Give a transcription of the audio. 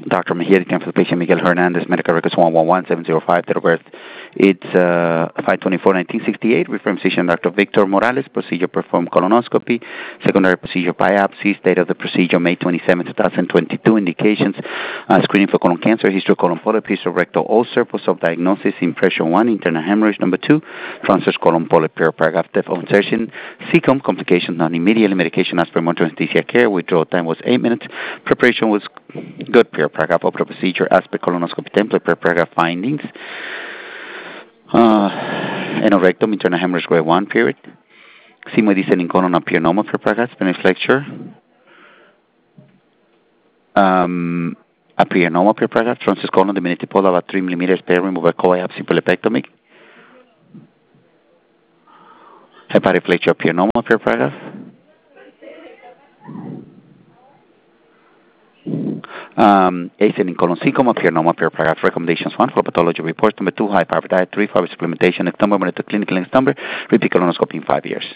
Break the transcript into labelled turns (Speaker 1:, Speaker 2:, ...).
Speaker 1: Dr. Mejia, the for the patient Miguel Hernandez, medical records 111705, date of birth. It's 5/24/1968. Referring physician Dr. Victor Morales. Procedure performed colonoscopy. Secondary procedure biopsy. Date of the procedure May 27, 2022. Indications: screening for colon cancer, history of colon polyp, history of rectal ulcer, post-op diagnosis, impression 1, internal hemorrhage number 2, transverse colon polyp, paragraph depth of insertion, cecum, complications non immediately, medication as per monitoring anesthesia care. Withdrawal time was 8 minutes. Preparation was good. Paragraph of the procedure as per colonoscopy template. Paragraph findings. Anorectum, internal hemorrhage grade 1, period. Sigmoid descending colon appear normal, paragraph. Spinal flexure appear normal, paragraph. Transverse colon diminutive pola about 3 millimeters, removal cobiopsy, polypectomy. Hepatic flexure appear normal, paragraph. Ascending colon cecum appear normal, paragraph. Recommendations: 1, for pathology reports. Number 2, high power diet. 3, fiber supplementation. Next number, monitor clinical. Next number, repeat colonoscopy in 5 years.